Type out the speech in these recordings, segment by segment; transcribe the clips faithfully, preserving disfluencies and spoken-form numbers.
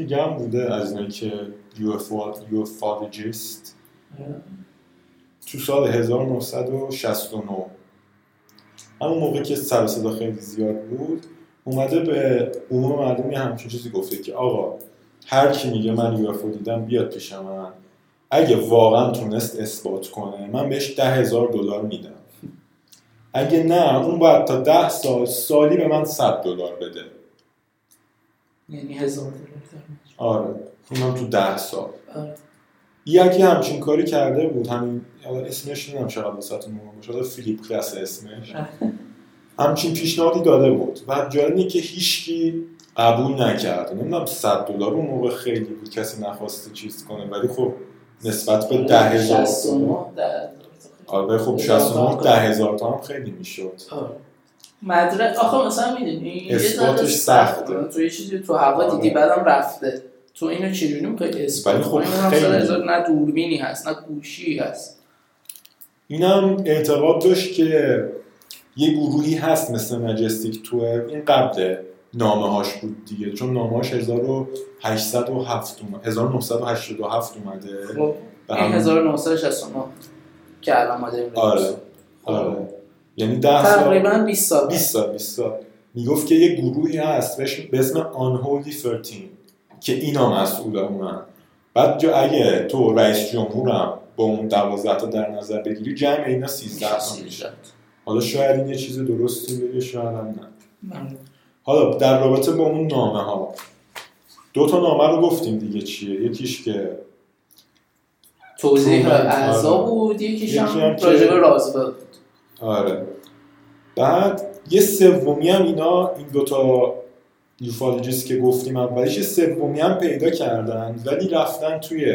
دیگه هم بوده از اینایی که یوفولوژیست تو سال هزار و نهصد و شصت و نه همون موقع که سر و صدا خیلی زیاد بود اومده به عموم مردم یه همچین چیزی گفته که آقا هر کی میگه من یو اف او دیدم بیاد پیش من، اگه واقعا تونست اثبات کنه من بهش ده هزار دلار میدم، اگه نه اون باید تا ده سال سالی به من صد دلار بده. یعنی هزار دلار. آره اونم تو ده سال. آره. یکی همچین کاری کرده بود، همین اسمش نمیدونم چقدر واسهتون مهم باشه، فیلیپ کلاس اسمش، همچین پیشنهادی داده بود و جالبه که هیچکی قبول نکرد. نمیدونم صد دلار اون موقع خیلی بود کسی نخواسته چیز کنه، ولی خب نسبت به ده هزار آره خب شصت و نه ده هزار تا هم خیلی میشد. مدرک آخه مثلا میدونی اثباتش سخته، تو یه چیزی تو هوا دیدی بعدم رفته، تو اینو چجوری می‌کنی اثبات کنی؟ خیلی نه دوربینی هست نه گوشی هست. اینم اعتقاد داشت که یه گروهی هست مثل مجستیک تو، این قبل نامه هاش بود دیگه، چون نامه هاش هزار و هشتصد و هفت اومد، هزار و نهصد و هشتاد و هفت اومده خب این هزار و نهصد و شصت و نه که الان ماده آره آره یعنی ده سال تقریبا بیست سال بیست سال بیست سال میگفت که یه گروهی هست به اسم Unholy سیزده که اینا مسئولن. بعد جو اگه تو رئیس جمهورم با اون دوازده تا در نظر بگیری جمع اینا سیزده تا میشه. حالا شاید این یه چیز درستی بگه شاید هم نه. حالا در رابطه با اون نامه ها دو تا نامه رو گفتیم دیگه چیه، یکیش که توضیح اعضا بود، یکیش هم راجع به رازول بود. آره بعد یه سومی هم اینا این دو تا یوفولوژیست که گفتیم اولیش یه سومی هم پیدا کردن ولی رفتن توی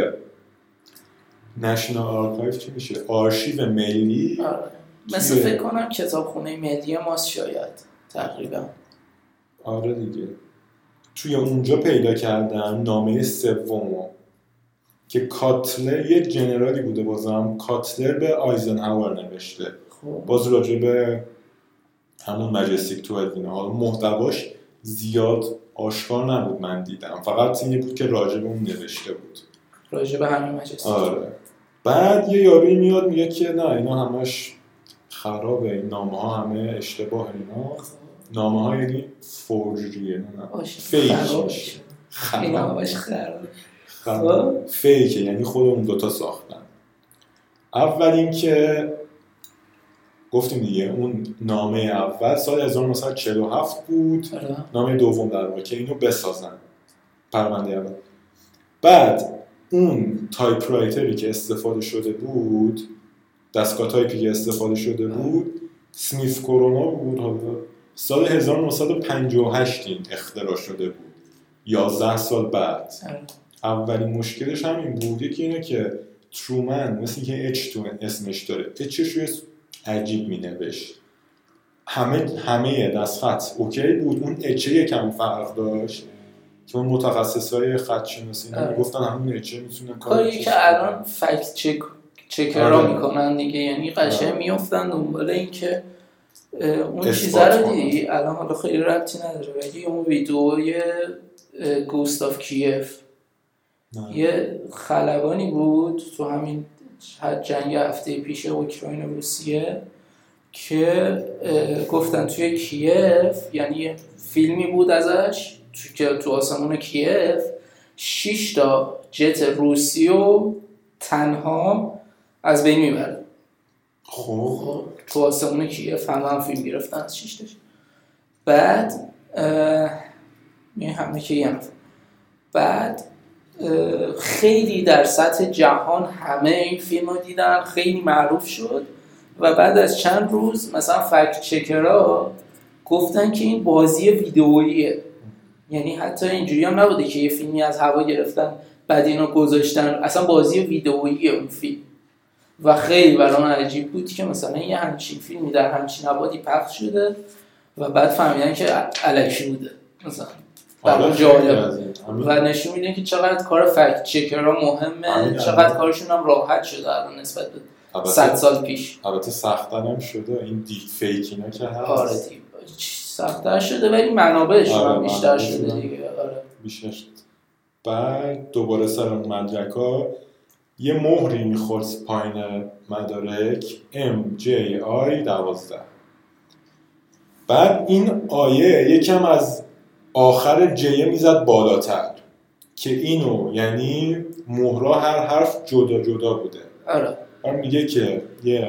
نشنال آرکایو چی میشه آرشیو ملی. آره. مثل فکر کنم کتابخونه ملی ماست شاید تقریبا. آره دیگه توی اونجا پیدا کردن نامه سومو که کاتلر یه جنرالی بوده بازم کاتلر به آیزنهاور نوشته. خوب. باز راجع به همون مجستیک تو اینا. حالا محتواش زیاد آشکار نبود من دیدم، فقط اینی بود که راجع به اون نوشته بود، راجع به همین مجستیک. آره. بعد یه یاروی میاد میگه که نه اینا همش خرابه، این نامه ها همه اشتباه، اینا نامه ها یعنی فورجریه نه فیک اینا همش خرابه خراب فیکه، یعنی خود اون دوتا ساختن. اول این که گفتیم دیگه اون نامه اول سال هزار و نهصد و چهل و هفت بود. آره. نامه دوم در واقع که اینو بسازن پرونده اول. بعد اون تایپ رایتری که استفاده شده بود، دستگاه تایپی که استفاده شده بود سمیث کرونا بود. حالا سال هزار و نهصد و پنجاه و هشت این اختراع شده بود، یازده سال بعد. اولین مشکلش همین بود، یکی اینه که ترومن مثل که اچ تو اسمش داره، اچش روی عجیب می نوشت، همه همه دستخط اوکی بود، اون اچه یکم فرق داشت که اون متخصصای خط شناسی میگفتن همون اچه میتونه کاری که الان فکت چک چکرا آره. میکنن دیگه، یعنی قشنگ آره. میافتن دنبال این که اون چیزا رو دیدی الان، حالا خیلی ربطی نداره ولی اون ویدئوی گوستاف کیف نه. یه خلبانی بود تو همین جنگ هفته پیش اوکراین و روسیه که گفتن توی کیف، یعنی فیلمی بود ازش تو که تو آسمون کیف شش تا جت روسی و تنها از بین میبره. خب تو آسمون کیف هم هم فیلم گرفتن از شش تاش. بعد می همه که یه نفر بعد خیلی در سطح جهان همه این فیلم رو دیدن، خیلی معروف شد و بعد از چند روز مثلا فکت چکرها گفتن که این بازی ویدئوییه، یعنی حتی اینجوری هم نبوده که یه فیلمی از هوا گرفتن بعد اینو گذاشتن، اصلا بازی ویدئوییه اون فیلم. و خیلی برام عجیب بود که مثلا یه همچین فیلمی در همچین ابعادی پخش شده و بعد فهمیدن که الکی بوده مثلا. برام جالب و نشون میده که چقدر کار فکت چکرها مهمه، چقدر کارشون هم راحت شده الان نسبت به صد سال پیش. البته سخت‌تر هم شده این دیپ فیک اینا که هست. آره دیپ سخت‌تر شده ولی منابعش هم بیشتر شده دیگه. آره بیشتر شد. بعد دوباره سر اون مدرکا یه مهری میخورد پایین مدارک ام جی آی دوازده. بعد این آیه یکم از آخر جیه میزد بالاتر که اینو یعنی مهرا هر حرف جدا جدا بوده. آره. بعد میگه که یه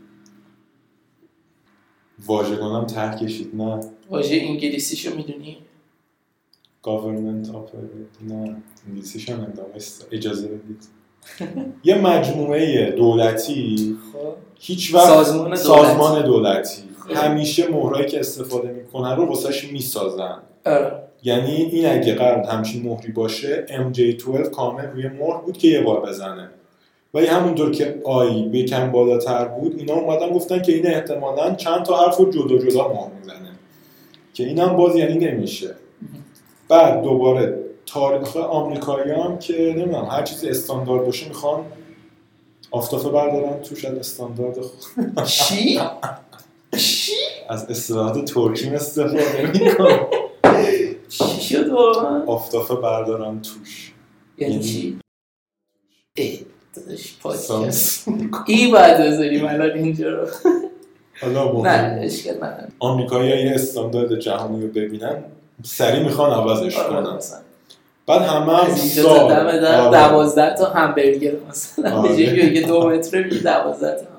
واژگانم ته کشید. نه واژه انگلیسیشو میدونی؟ government operate. نه انگلیسیش هم نمیدونم، اجازه بدید. یه مجموعه دولتی هیچ وقت سازمان دولتی, سازمان دولتی. همیشه مهرایی که استفاده میکنن رو واسش میسازن. اه. یعنی این اگه قرار همچین مهری باشه ام جی دوازده کامل روی مهر بود که یه بار بزنه، ولی همونطور که آی بکن بالاتر بود اینا اومدن گفتن که این احتمالاً چند تا حرف رو جدا جدا مهر میزنه که اینم باز یعنی نمیشه. بعد دوباره تاریخ آمریکایی هم که نمیدونم هر چیزی استاندارد باشه میخوان آفتافه بردارن توش از استاندارد خود. چی؟ چی؟ از اصطلاحات ترکی استفاده میکنن. چی شد واقعا؟ آفتافه بردارن توش یعنی چی؟ ای داداش پادکست ای باید بذاریم الان اینجا رو. حالا نه اشکال نداره. آمریکایی‌ها یه استاندارد جهانی رو ببینن سریع میخوان عوضش کنن. بعد همه هم سال آره. دوازده تا همبرگر مثلا به جایی که دو متره بی دوازده تا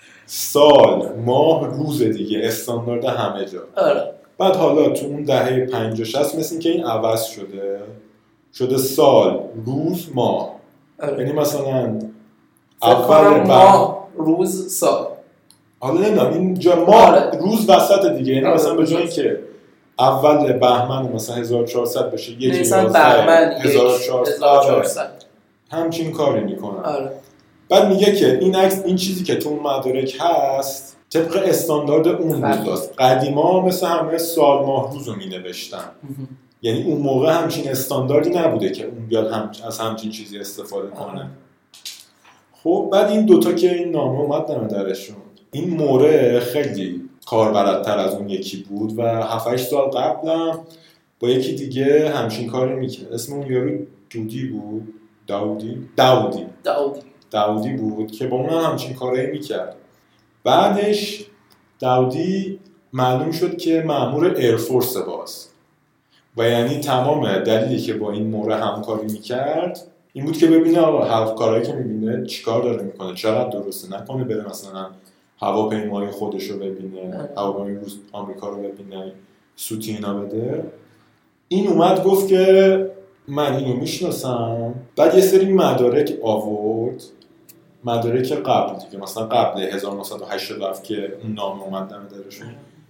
سال ماه روز دیگه استاندارد همه جا. آره. بعد حالا تو اون دهه پنجاه شصت مثل این که این عوض شده شده سال روز ماه. آره. یعنی مثلا اول ماه روز سال. حالا نمیدونم اینجا ماه آره. روز وسط دیگه. یعنی آره. مثلا به جایی که اول بهمن مثلا هزار و چهارصد بشه یک مثلا بهمن هزار و چهارصد همچین کاری میکنن. آره. بعد میگه که این عکس این چیزی که تو اون مدارک هست طبق استاندارد اون روزاست. قدیما مثل همه سال ماه روز رو مینوشتن. یعنی اون موقع همچین استانداردی نبوده که اون بیاد هم از همچین چیزی استفاده کنه. خب بعد این دوتا که این نامه اومد دم درشون، این موره خیلی کاربلدتر از اون یکی بود و هفت هشت سال قبلم با یکی دیگه همچین کاری میکرد. اسم اون یارو دودی بود. داودی داودی داودی داودی بود که با اون هم همچین کاری میکرد. بعدش داودی معلوم شد که مأمور ایرفورس باز و یعنی تمام دلیلی که با این موره همکاری میکرد این بود که ببینه آقا کارهایی که میبینه چیکار داره میکنه، چقدر درسته، نکنه بره مثلا هواپیمای خودش رو ببینه، هواپیمای آمریکا رو ببینه، سوتی اینا بده. این اومد گفت که من اینو میشناسم. بعد یه سری مدارک آورد، مدارک قبل دیگه، مثلا قبل هزار و نهصد و هشتاد و هفت که اون نام اومد دم درشون.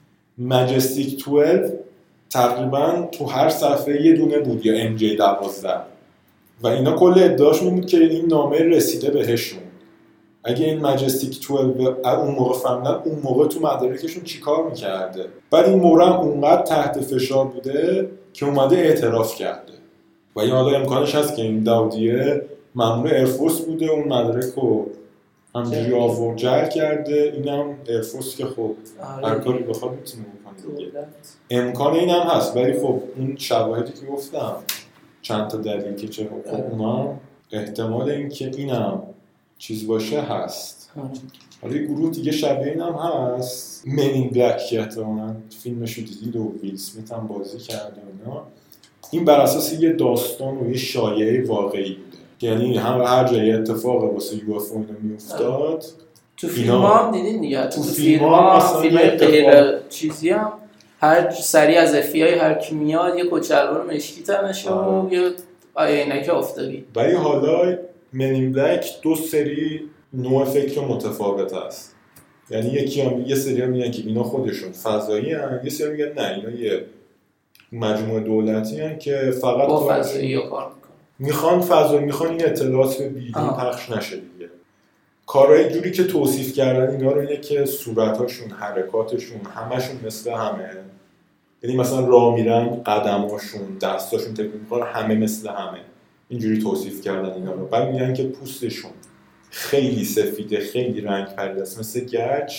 مجستیک دوازده تقریبا تو هر صفحه یه دونه بود یا ام جی دوازده و اینا کل ادعاشون بود که این نامه رسیده بهشون. اگه این مجستیک دوازده اون موقع فهمیدن اون موقع تو مدارکشون چیکار میکرده. بعد این مورم اونقدر تحت فشار بوده که اومده اعتراف کرده و این حالا امکانش هست که این داودیه مأمور ایرفورس بوده، اون مدارک رو همجوری آورد جر کرده. اینم ایرفورس که خب هر کاری بخواد میتونه بکنه دیگه. امکان این هم هست، ولی خب اون شواهدی که گفتم چند تا دلیل که چه خب اونا احتمال این که اینم چیز باشه هست. حالا یه گروه دیگه شبیه این هم هست، من این بلک که احتمالاً فیلمشو دیدید و ویل اسمیت هم بازی کرده اینا. این بر اساس یه داستان و یه شایعه واقعی بوده، یعنی هم هر جای اتفاق واسه یو اف او اینا میافتاد. تو فیلم هم دیدین دیگه، تو فیلم ها فیلم غیر چیزی هم هر سری از اف بی آی هر کی میاد یه کچلوار مشکی تنش و یه عینک آفتابی. ولی حالا من این بلک دو سری نوع فکر متفاوت هست. یعنی یکی هم یه سری هم میگن که اینا خودشون فضایی هن، یه سری میگن نه اینا یه مجموعه دولتی هن که فقط با فضایی رو کار میکنن، میخوان فضایی، میخوان این اطلاعات به بیرون پخش نشه دیگه. کارهای جوری که توصیف کردن اینا رو اینه که صورتاشون، حرکاتشون همشون مثل همه. یعنی مثلا راه میرن قدماشون، دستاشون تکون میخوره، همه مثل همه. اینجوری توصیف کردن اینا رو. بعد میگن که پوستشون خیلی سفیده، خیلی رنگ پریده است مثل گچ،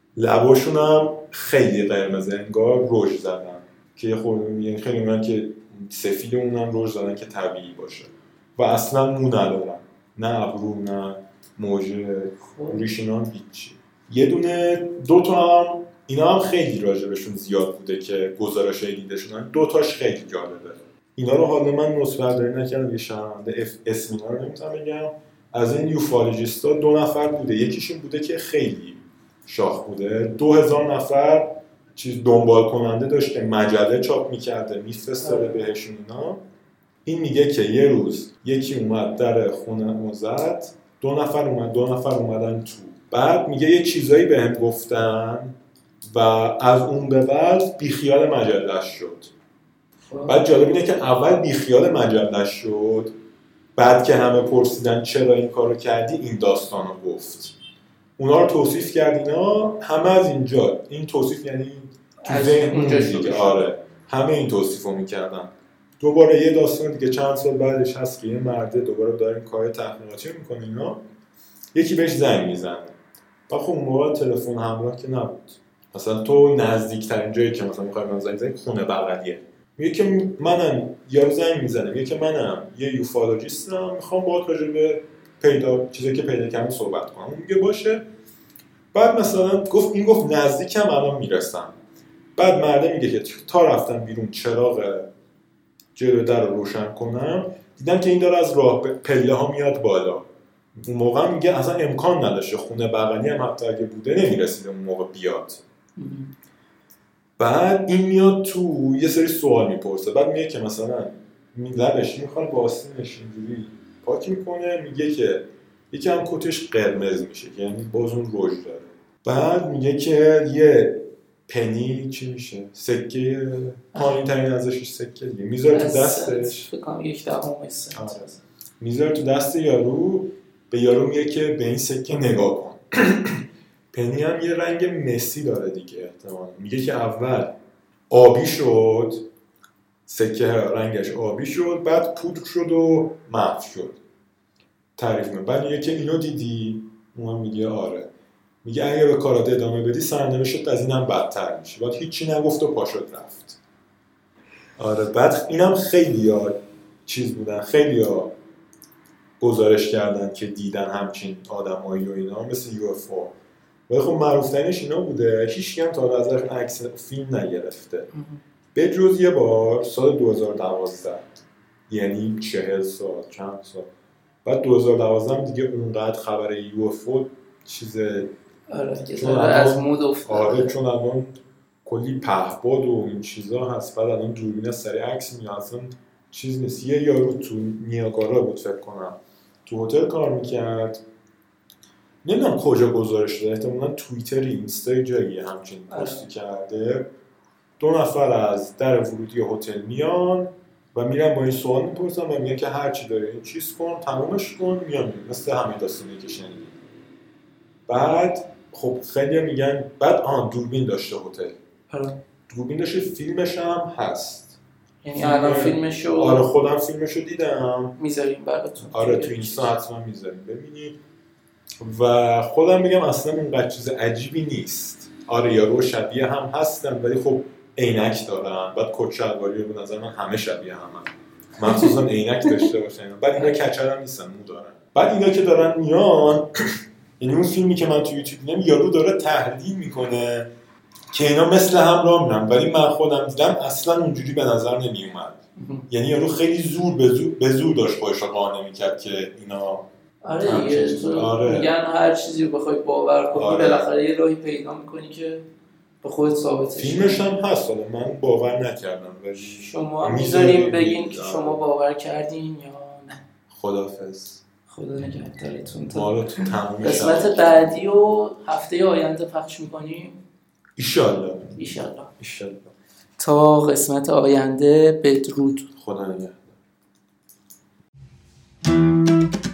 لباشون هم خیلی قرمزه انگار رژ زدن که خود میگن خیلی میگن که سفید اونم روش دادن که طبیعی باشه و اصلا مو ندارن، نه ابرو نه موجه ریشینا هیچی. یه دونه دو تا هم اینا هم خیلی راجبشون زیاد بوده که گزارشای دیده شدن، دو تاش خیلی جالبه. اینا رو حالا من نصبرداری نکردم، یه شنونده اسم اینا رو نمیتونم بگم. از این یوفالوژیستا دو نفر بوده، یکیشون بوده که خیلی شاخ بوده، دو هزار نفر چیز دنبال کننده داشته، مجله چاپ میکرده میفرستاده بهشون اینا. این میگه که یه روز یکی اومد در خونه موزد، دو نفر اومد دو نفر اومدن تو، بعد میگه یه چیزایی بهم گفتن و از اون به بعد بیخیال مجله‌اش شد. بعد جالب اینه که اول بیخیال مجله‌اش شد، بعد که همه پرسیدن چرا این کارو کردی این داستانو گفت، اونا رو توصیف کرد. اینا همه از اینجا، این توصیف یعنی تو ذهن اونجا دیگه. آره همه این توصیفو میکردن. دوباره یه داستان دیگه چند سال بعدش هست که یه مرده دوباره داره این کار تحقیقاتی میکنه، اینا یکی بهش زنگ میزنه و خب اون موقع تلفن همراه که نبود، مثلا تو نزدیکترین جایی که مثلا میخوای من زنگ بزنی خونه بغلیه، میگه که منم یارو زنگ میزنه میگه که منم یه یوفولوژیستم، میخوام باهات راجع به پیدا چیزی که پیدا کردم صحبت کنم. میگه باشه. بعد مثلا گفت این گفت نزدیکم الان میرسم. بعد مرده میگه که تا رفتم بیرون چراغ جلو در رو روشن کنم دیدم که این داره از راه پله ها میاد بالا. اون موقع میگه اصلا امکان نداشته، خونه بغلی هم حتی اگه بوده نمیرسیده اون موقع بیاد. بعد این میاد تو یه سری سوال میپرسه، بعد میگه که مثلا لبش میخواد با آستینش اینجوری پاک میکنه، میگه که یکی هم کتش قرمز میشه که یعنی باز اون رژ داره. بعد میگه که یه پنی چی میشه سکه پایین ترین ازش سکه دیگه میذاره تو دستش، فکر کنم یک دهم سنت میذاره تو دست یارو، به یارو میگه که به این سکه نگاه کن. پنی هم یه رنگ مسی داره دیگه احتمالاً. میگه که اول آبی شد، سکه رنگش آبی شد، بعد پودر شد و محو شد. تعریف میکنه. بعد میگه که اینو دیدی؟ اون میگه آره. میگه اگه به کارات ادامه بدی سرنوشتت از اینم بدتر میشه. بعد هیچی نگفت و پا شد رفت. آره. بعد اینم خیلیا چیز بودن، خیلیا گزارش کردن که دیدن همچین آدمایی و اینا مثل یو اف او. ولی خب معروف‌ترینش اینا بوده، هیچ کم تا ازش عکس فیلم نگرفته. به جز یه بار سال دو هزار و دوازده، یعنی چهل سال چند سال بعد دو هزار و دوازده دیگه اونقدر خبر یو اف او چیز آره چون از مود افتاد. آره چون الان کلی پهپاد و این چیزا هست، بعد الان دوربین سری عکس میاد، اصلا چیز نیست. یه یارو تو نیاگارا بود فکر کنم، تو هتل کار میکرد، نمیدونم کجا گزارش داده، احتمالاً توییتر اینستا جایی همچین پستی کرده. دو نفر از در ورودی هتل میان و میرن با این سوال میپرسن و میگن که هر چی داره این چیز کن تمامش کن میان، مثل همین داستانی که شنیدید. بعد خب خیلی میگن بعد آن دوربین داشته هتل، دوربین داشته، فیلمش هم هست. یعنی الان فیلمشو آره خودم فیلمشو دیدم، میذاریم براتون. آره تو اینستا حتما میذاریم ببینید. و خودم میگم اصلا اونقدر چیز عجیبی نیست. آره یارو شبیه هم هستن ولی خب عینک دارن، بعد کت شلواری به نظر من همه شبیه همن، مخصوصا عینک داشته باشن. بعد اینا کچل هم نیستن، مو دارن. بعد اینا که دارن میان، یعنی اون فیلمی که من تو یوتیوب دیدم یارو داره تحلیل میکنه که اینا مثل هم راه میرن، ولی من خودم دیدم اصلا اونجوری به نظر نمیومد. یعنی یارو خیلی زور به زور به زور داشت خودش رو قانع میکرد که اینا آره دیگه. آره. میگن هر چیزی رو بخوای باور کنی آره. بالاخره یه راهی پیدا میکنی که به خودت ثابتش. فیلمش هم هست، حالا من باور نکردم ولی شما میذاریم بگین که شما باور کردین یا نه. خداحافظ. خدا نگهدارتون. تا تمام قسمت بعدی و هفته آینده پخش میکنیم ان شاء الله. ان شاء الله. ان شاء الله. تا قسمت آینده بدرود. خدا نگهدار.